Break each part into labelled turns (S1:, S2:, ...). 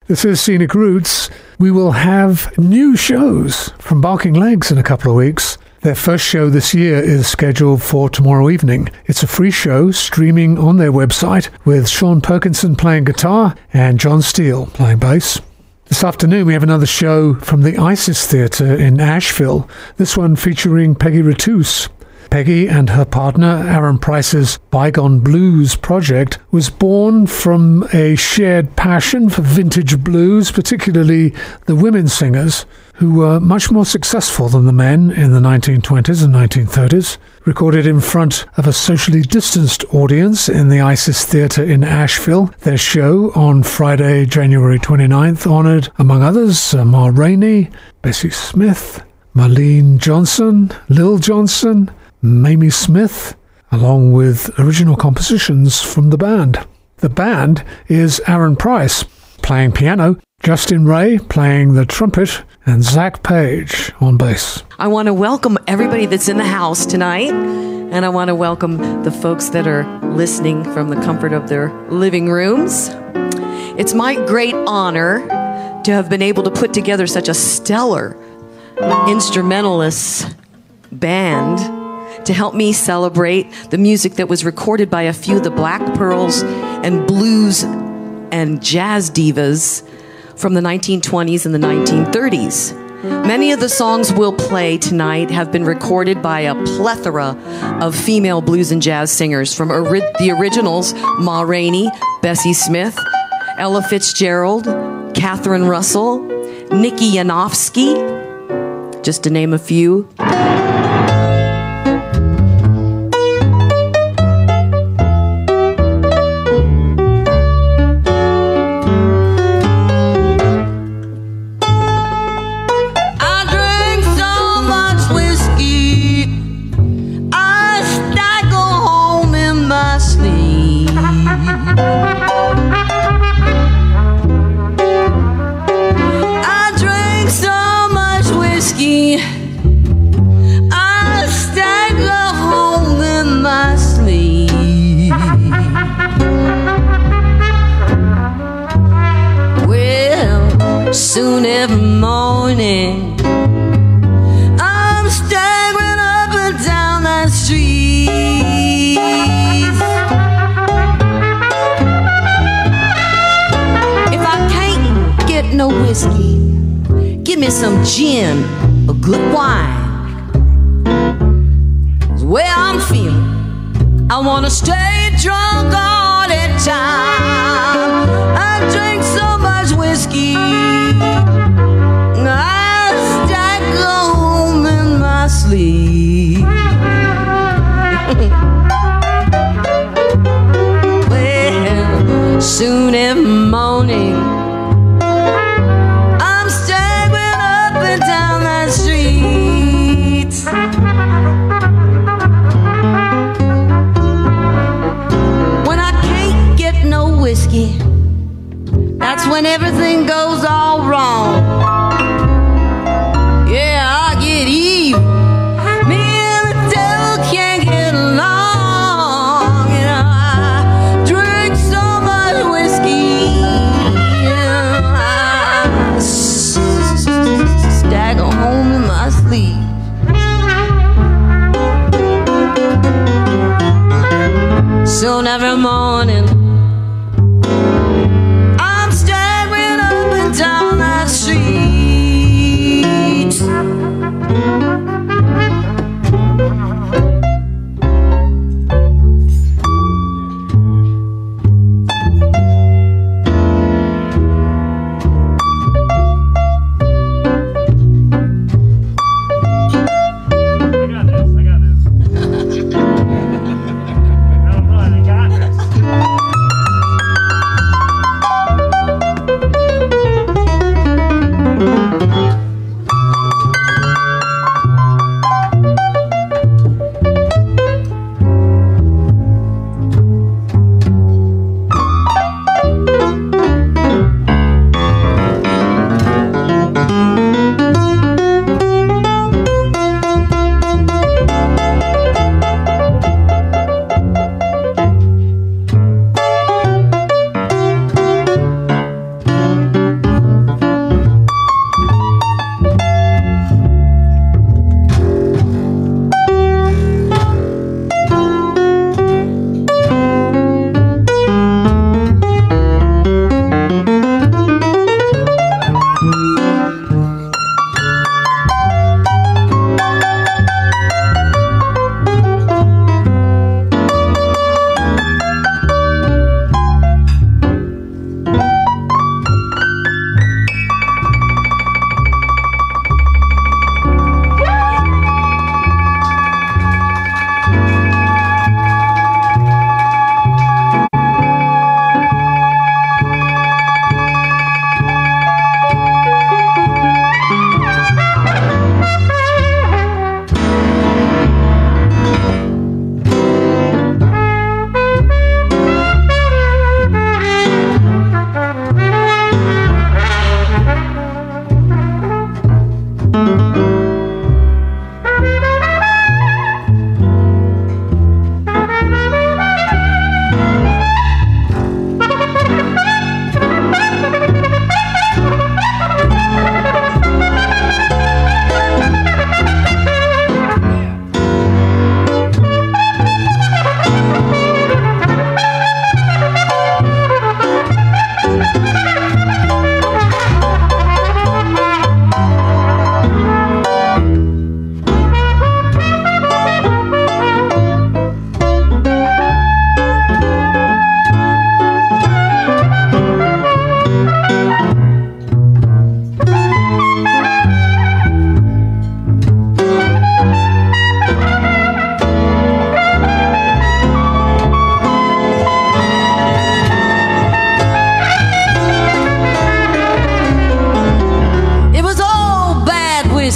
S1: This is Scenic Roots. We will have new shows from Barking Legs in a couple of weeks. Their first show this year is scheduled for tomorrow evening. It's a free show streaming on their website with Sean Perkinson playing guitar and John Steele playing bass. This afternoon we have another show from the Isis Theatre in Asheville, this one featuring Peggy Rattus. Peggy and her partner Aaron Price's Bygone Blues project was born from a shared passion for vintage blues, particularly the women singers, who were much more successful than the men in the 1920s and 1930s. Recorded in front of a socially distanced audience in the Isis Theatre in Asheville, their show on Friday, January 29th honoured, among others, Ma Rainey, Bessie Smith, Marlene Johnson, Lil Johnson, Mamie Smith, along with original compositions from the band. The band is Aaron Price playing piano, Justin Ray playing the trumpet, and Zach Page on bass.
S2: I want to welcome everybody that's in the house tonight, and I want to welcome the folks that are listening from the comfort of their living rooms. It's my great honor to have been able to put together such a stellar instrumentalist band to help me celebrate the music that was recorded by a few of the Black Pearls and blues and jazz divas from the 1920s and the 1930s. Many of the songs we'll play tonight have been recorded by a plethora of female blues and jazz singers, from the originals, Ma Rainey, Bessie Smith, Ella Fitzgerald, Catherine Russell, Nikki Yanofsky, just to name a few.
S3: Soon every morning I'm staggering up and down that street. If I can't get no whiskey, give me some gin or good wine. It's the way I'm feeling, I wanna stay drunk all the time. I drink so much whiskey, I stack home in my sleep. Well, soon every morning I'm staggering up and down that street. When I can't get no whiskey, that's when everything goes all wrong. Yeah, I get evil. Me and the devil can't get along. You know, I drink so much whiskey. I stagger home in my sleep. Soon every morning I'm staggering up and down that street.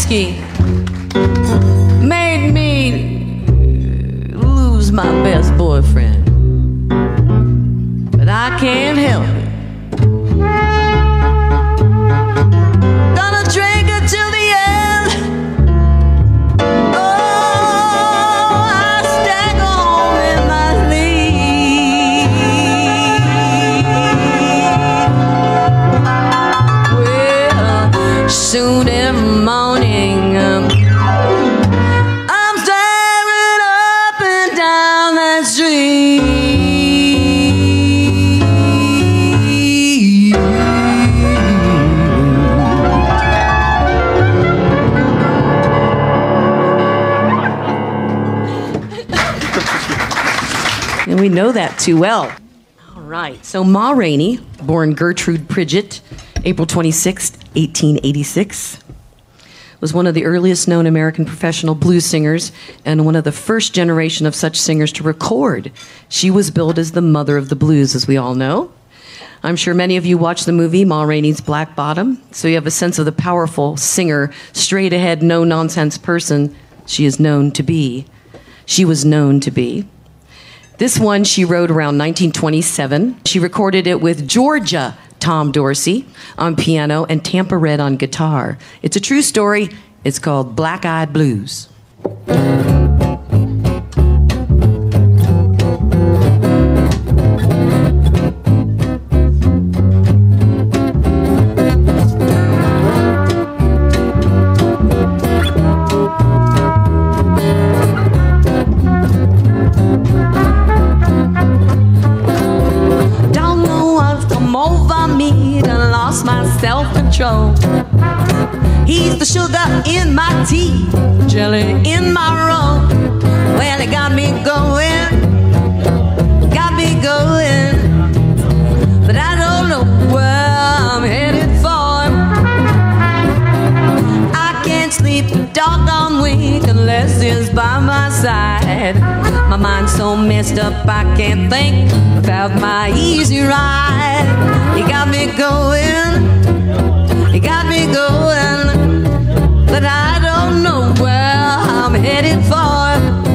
S3: whiskey made me lose my best boyfriend. But I can't help it. Gonna drink it till the end. Oh, I stagger home in my sleep. Well, soon every morning I'm staring up and down that street.
S2: And we know that too well. All right. So Ma Rainey, born Gertrude Pridgett, April 26, 1886, was one of the earliest known American professional blues singers and one of the first generation of such singers to record. She was billed as the mother of the blues, as we all know. I'm sure many of you watched the movie Ma Rainey's Black Bottom, so you have a sense of the powerful singer, straight-ahead, no-nonsense person she is known to be. She was known to be. This one she wrote around 1927. She recorded it with Georgia Tom Dorsey on piano and Tampa Red on guitar. It's a true story. It's called Black Eyed Blues. Self-control. He's the sugar in my tea, jelly in my roll. Well, it got me going, but I don't know where I'm headed for. I can't sleep a doggone week unless it's by my side. My mind's so messed up I can't think without my easy ride. You got me going. You got me going, but I don't know where I'm headed for.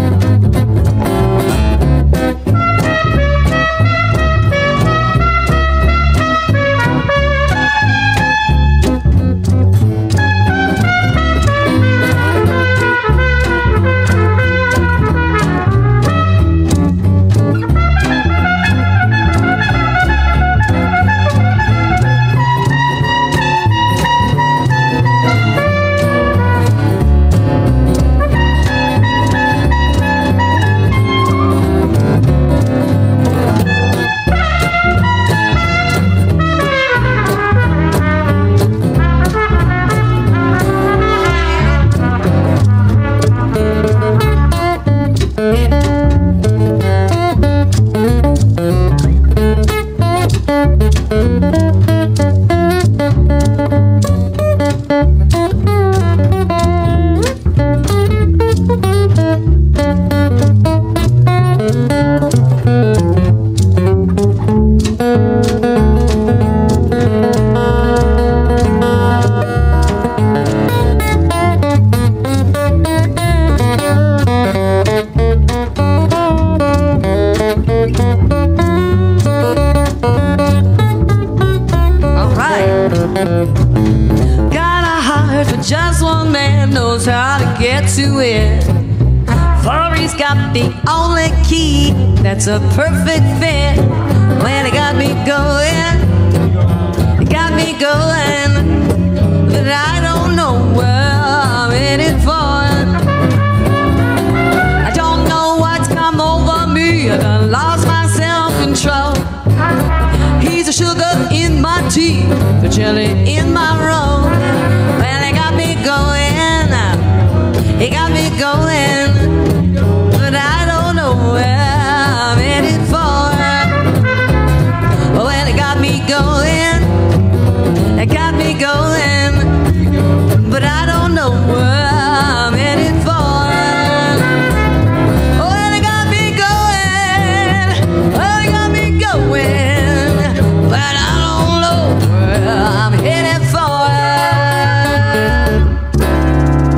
S2: That's a perfect fit. When it got me going, but I don't know where I'm headed for. I don't know what's come over me, I done lost my self-control. He's the sugar in my tea, the jelly in my roll. Well, it got me going, but I don't know where I'm headed for. Well, it got me going, but I don't know where I'm headed for. Well, it got me going, but I don't know where I'm headed for.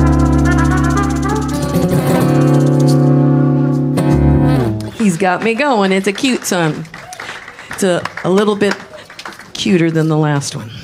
S2: got me going. It's a cute song. It's a little bit cuter than the last one.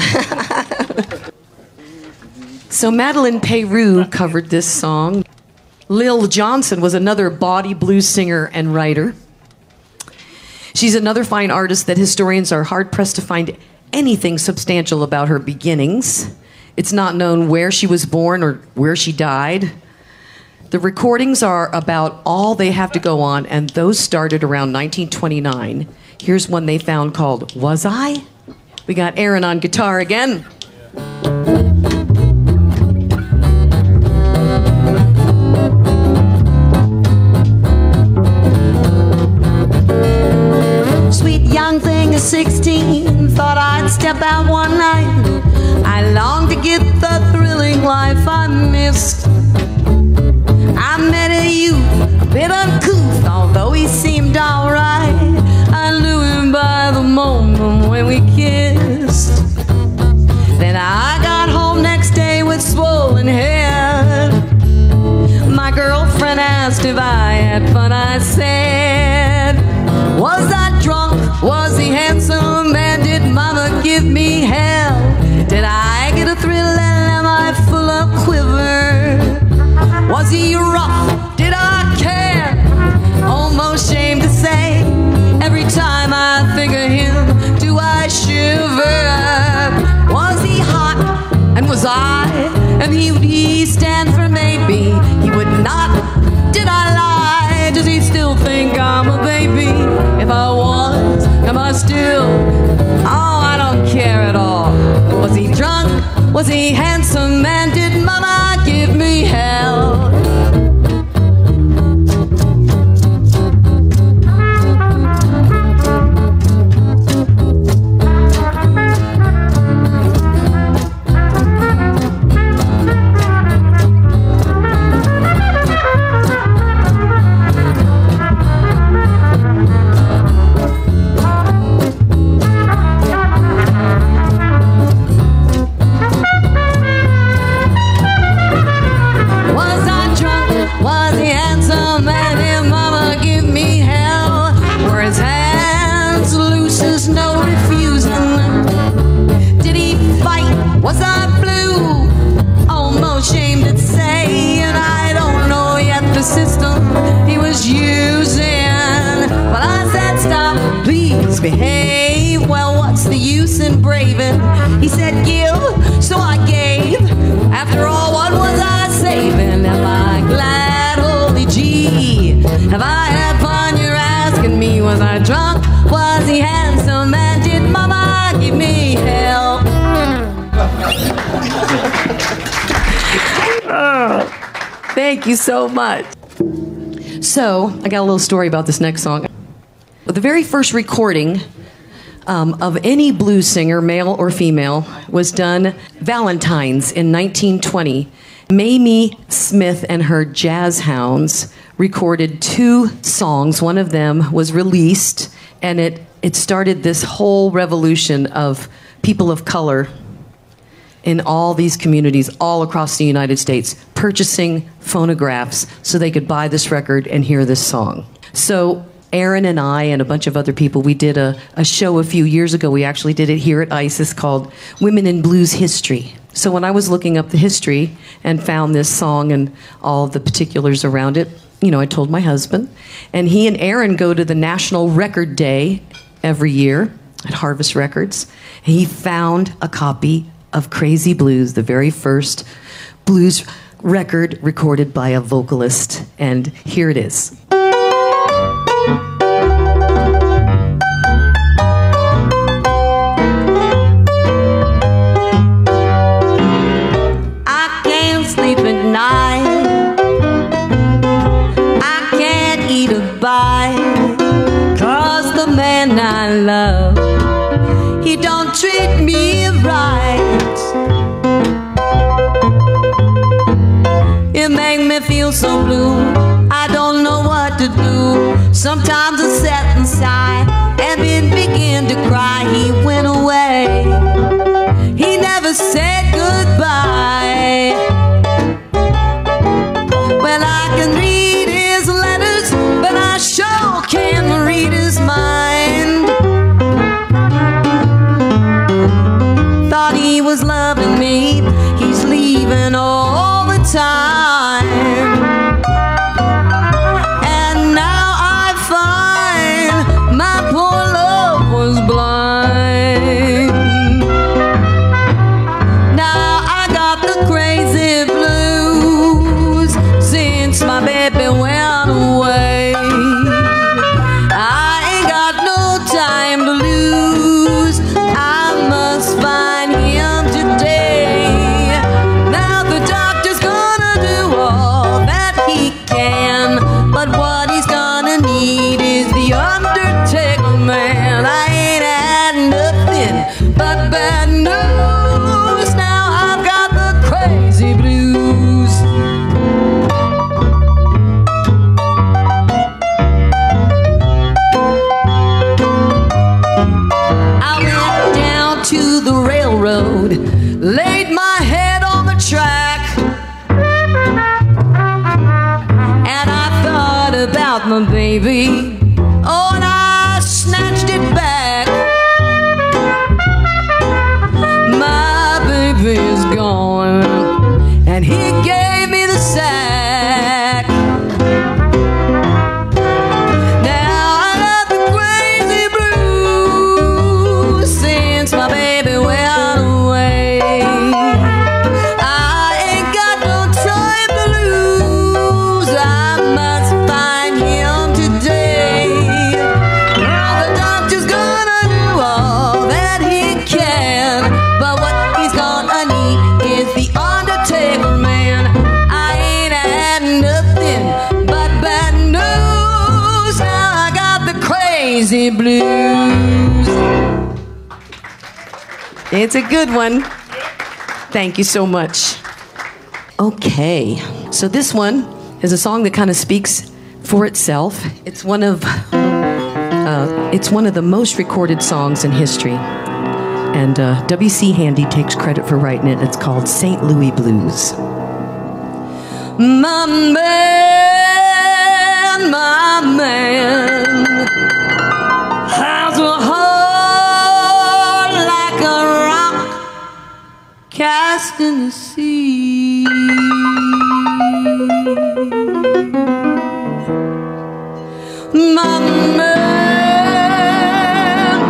S2: So Madeline Peru covered this song. Lil Johnson was another bawdy blues singer and writer. She's another fine artist that historians are hard-pressed to find anything substantial about her beginnings. It's not known where she was born or where she died. The recordings are about all they have to go on, and those started around 1929. Here's one they found called Was I? We got Aaron on guitar again.
S3: Sweet young thing of 16, thought I'd step out one night. I longed to get the thrilling life I missed. I met a youth, a bit uncouth, although he seemed alright. I knew him by the moment when we kissed. Then I got home next day with swollen head. My girlfriend asked if I had fun. I said, was I drunk? Was he handsome? And did mama give me hell? Did I get a thrill and am I full of quiver? Was he rough? Did I care? Almost ashamed to say, every time I think of him, do I shiver? Was he hot? And was I? And would he stand for maybe? He would not. Did I lie? Does he still think I'm a baby? If I was, am I still? Oh, I don't care at all. Was he drunk? Was he handsome? And did mama give me hell? Was I blue? Almost ashamed to say, and I don't know yet the system he was using. But I said, stop, please behave. Well, what's the use in braving? He said, give, so I gave. After all, what was I saving? Am I glad? Holy gee, have I had fun? You're asking me, was I drunk? Was he handsome? And did mama give me hell?
S2: Thank you so much. So, I got a little story about this next song. The very first recording of any blues singer, male or female, was done Valentine's in 1920. Mamie Smith and her Jazz Hounds recorded 2 songs. One of them was released, and it started this whole revolution of people of color in all these communities all across the United States purchasing phonographs so they could buy this record and hear this song. So Aaron and I and a bunch of other people, we did a show a few years ago. We actually did it here at ISIS called Women in Blues History. So when I was looking up the history and found this song and all the particulars around it, you know, I told my husband. And he and Aaron go to the National Record Day every year at Harvest Records. And he found a copy of Crazy Blues, the very first blues record recorded by a vocalist. And here it is.
S3: I can't sleep at night. I can't eat a bite. 'Cause the man I love, he don't treat me right. It make me feel so blue. I don't know what to do. Sometimes I sit inside and then begin to cry. He went away. He never said goodbye. Well, I can read his letters, but I sure can't thought he was loving me, he's leaving all the time. And now I find my poor love was blind. Now I got the crazy blues since my baby went away. I ain't got no time to lose, I must find him today. Now the doctor's gonna do all that he can, but what he's gonna need is the Undertaker man. I ain't had nothing but bad news. Now I've got the crazy blues. I went down to the railroad, laid my head on the track, and I thought about my baby. Oh, and I snatched it back. My baby is gone, and he gave me the sack. Now I got the crazy blues since my baby went away. I ain't got no time to lose, I must find him today. Now the doctor's gonna do all that he can, but what he's gonna need is the Undertaker man. I ain't had nothing but bad news. Now I got the crazy blues. It's a good one. Thank you so much. Okay, so this one is a song that kind of speaks for itself. It's one of the most recorded songs in history, and W.C. Handy takes credit for writing it. It's called St. Louis Blues. My man has a heart like a rock cast in the sea. My man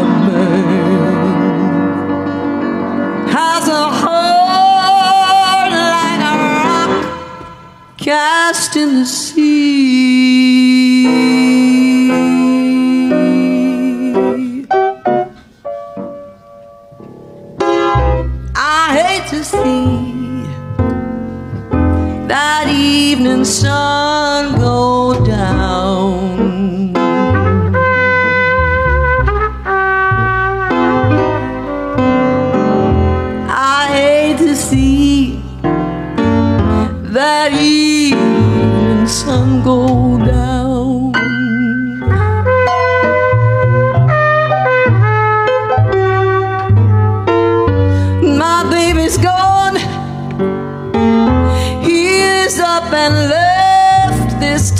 S3: has a heart like a rock cast in the sea. I hate to see that evening sun go down. I hate to see that evening sun go down. My baby's gone, he is up and left this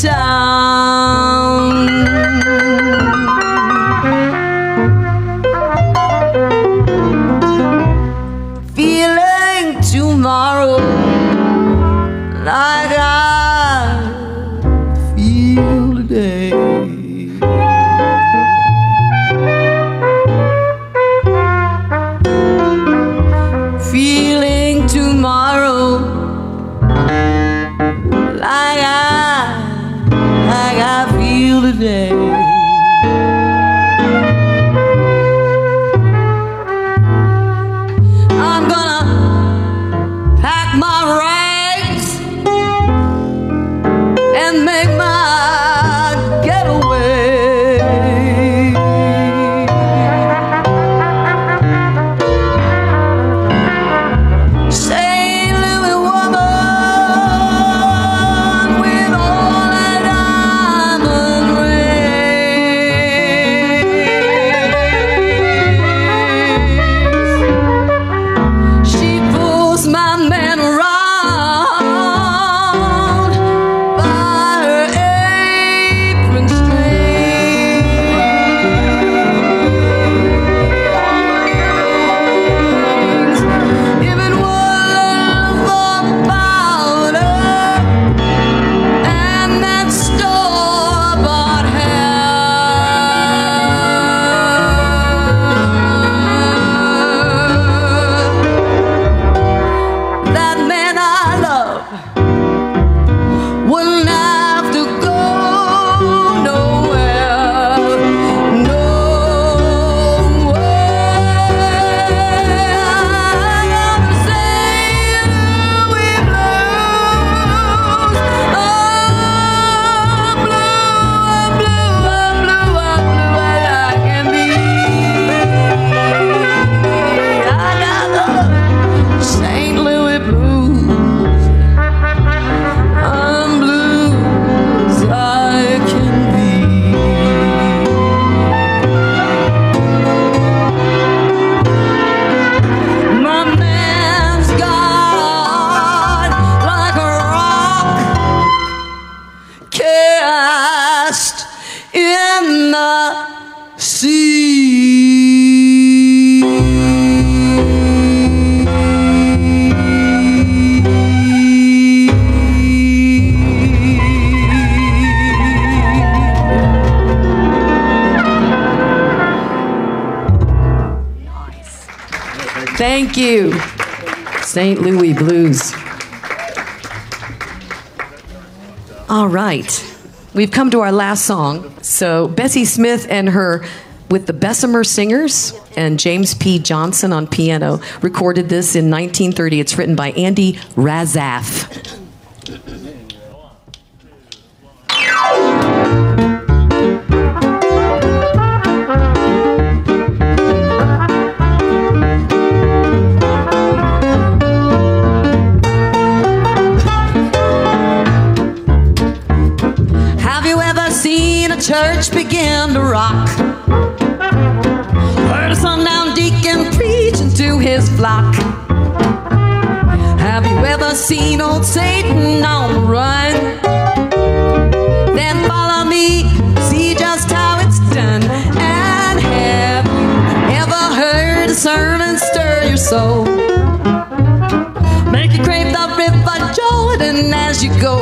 S2: Thank you. St. Louis Blues. All right. We've come to our last song. So Bessie Smith and her, with the Bessemer Singers and James P. Johnson on piano, recorded this in 1930. It's written by Andy Razaf.
S3: Church began to rock. Heard a sundown deacon preaching to his flock. Have you ever seen old Satan on the run? Then follow me, see just how it's done. And have you ever heard a sermon stir your soul? Make you crave the river Jordan as you go.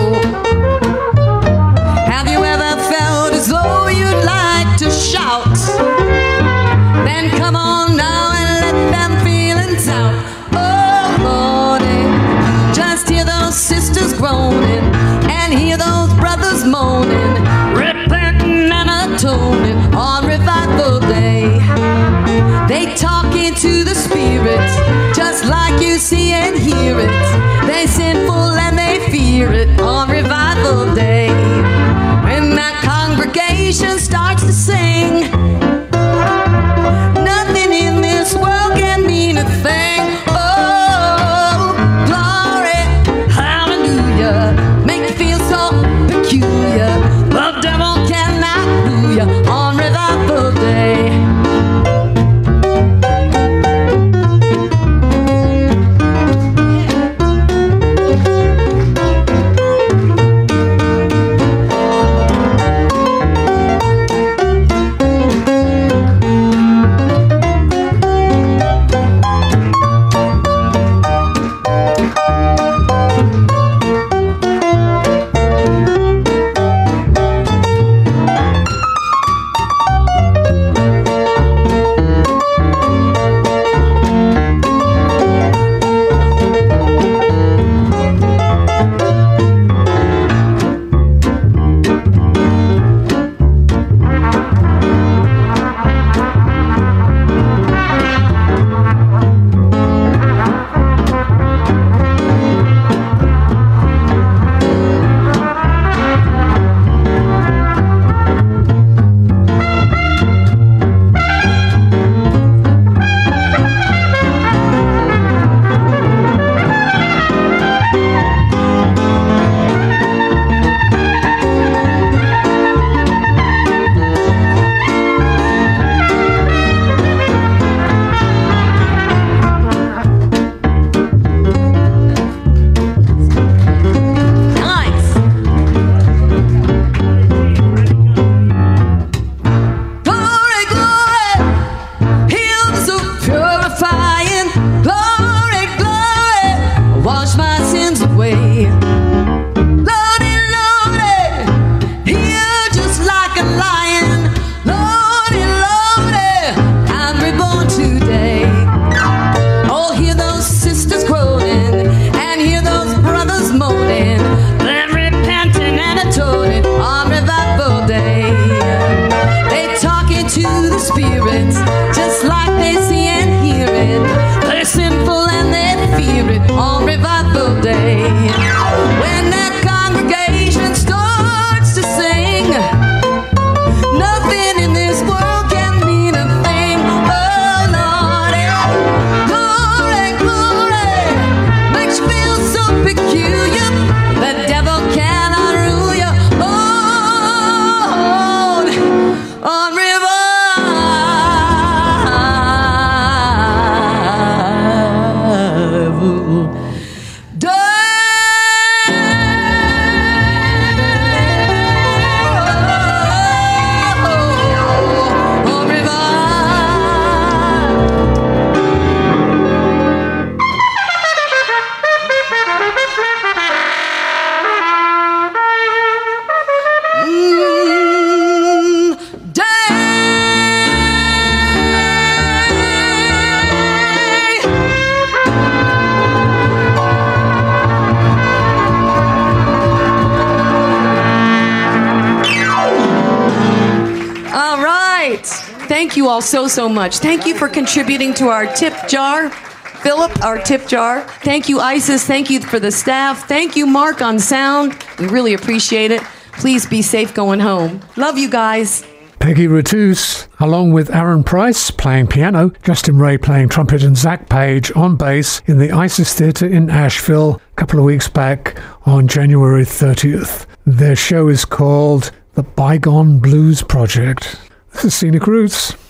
S3: Have you ever felt as though you'd like to shout? Then come on now and let them feelings out. Oh, Lordy, just hear those sisters groaning and hear those brothers moaning, repenting and atoning on Revival Day. They talk into the Spirit just like you see and hear it. They sinful and they fear it on Revival Day. When that congregation starts to sing, nothing in this world can mean a thing. Oh, glory, hallelujah, make you feel so peculiar. The devil cannot fool you on Revival Day.
S2: Thank you all so much. Thank you for contributing to our tip jar. Philip, our tip jar. Thank you, Isis. Thank you for the staff. Thank you, Mark, on sound. We really appreciate it. Please be safe going home. Love you guys.
S1: Peggy Ratus, along with Aaron Price playing piano, Justin Ray playing trumpet, and Zach Page on bass in the Isis Theatre in Asheville a couple of weeks back on January 30th. Their show is called The Bygone Blues Project. This is Scenic Roots.